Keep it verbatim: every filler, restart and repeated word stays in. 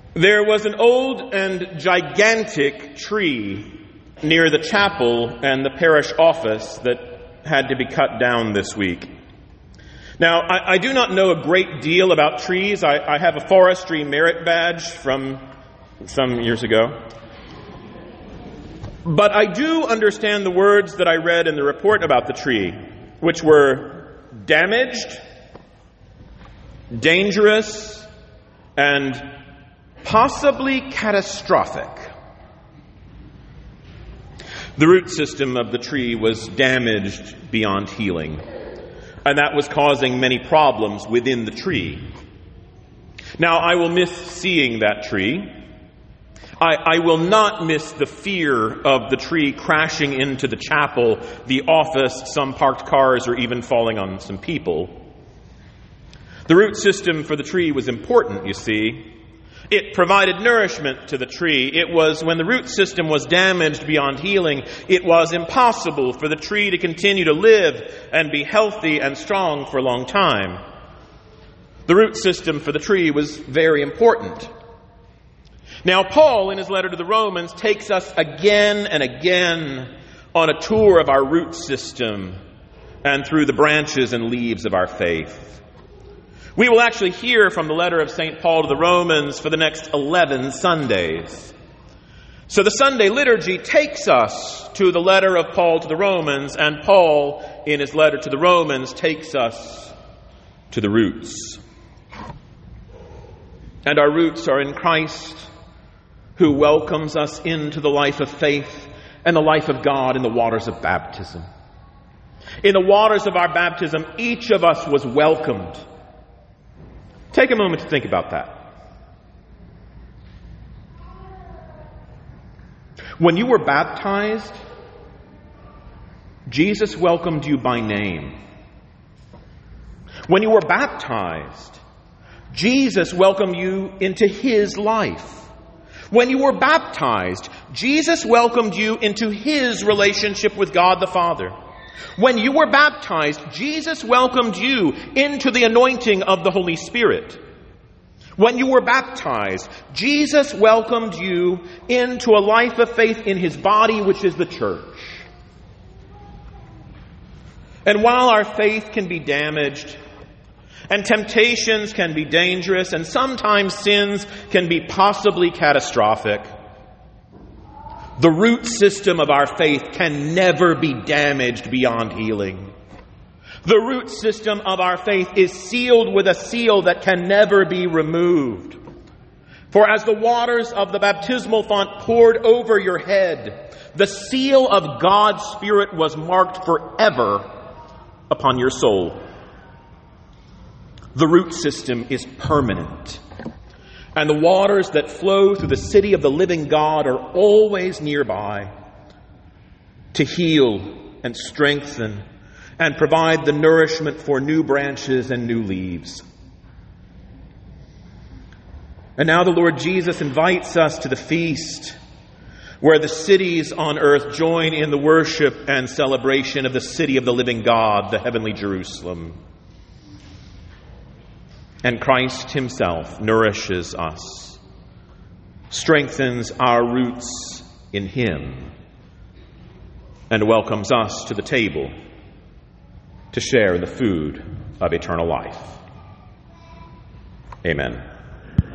There was an old and gigantic tree near the chapel and the parish office that had to be cut down this week. Now, I, I do not know a great deal about trees. I, I have a forestry merit badge from some years ago. But I do understand the words that I read in the report about the tree, which were damaged, dangerous, and possibly catastrophic. The root system of the tree was damaged beyond healing, and that was causing many problems within the tree. Now, I will miss seeing that tree. I, I will not miss the fear of the tree crashing into the chapel, the office, some parked cars, or even falling on some people. The root system for the tree was important, you see. It provided nourishment to the tree. It was, when the root system was damaged beyond healing, it was impossible for the tree to continue to live and be healthy and strong for a long time. The root system for the tree was very important. Now, Paul, in his letter to the Romans, takes us again and again on a tour of our root system and through the branches and leaves of our faith. We will actually hear from the letter of Saint Paul to the Romans for the next eleven Sundays. So the Sunday liturgy takes us to the letter of Paul to the Romans, and Paul, in his letter to the Romans, takes us to the roots. And our roots are in Christ, who welcomes us into the life of faith and the life of God in the waters of baptism. In the waters of our baptism, each of us was welcomed. Take a moment to think about that. When you were baptized, Jesus welcomed you by name. When you were baptized, Jesus welcomed you into His life. When you were baptized, Jesus welcomed you into His relationship with God the Father. When you were baptized, Jesus welcomed you into the anointing of the Holy Spirit. When you were baptized, Jesus welcomed you into a life of faith in His body, which is the church. And while our faith can be damaged, and temptations can be dangerous, and sometimes sins can be possibly catastrophic, the root system of our faith can never be damaged beyond healing. The root system of our faith is sealed with a seal that can never be removed. For as the waters of the baptismal font poured over your head, the seal of God's Spirit was marked forever upon your soul. The root system is permanent. And the waters that flow through the city of the living God are always nearby to heal and strengthen and provide the nourishment for new branches and new leaves. And now the Lord Jesus invites us to the feast where the cities on earth join in the worship and celebration of the city of the living God, the heavenly Jerusalem. And Christ Himself nourishes us, strengthens our roots in Him, and welcomes us to the table to share in the food of eternal life. Amen.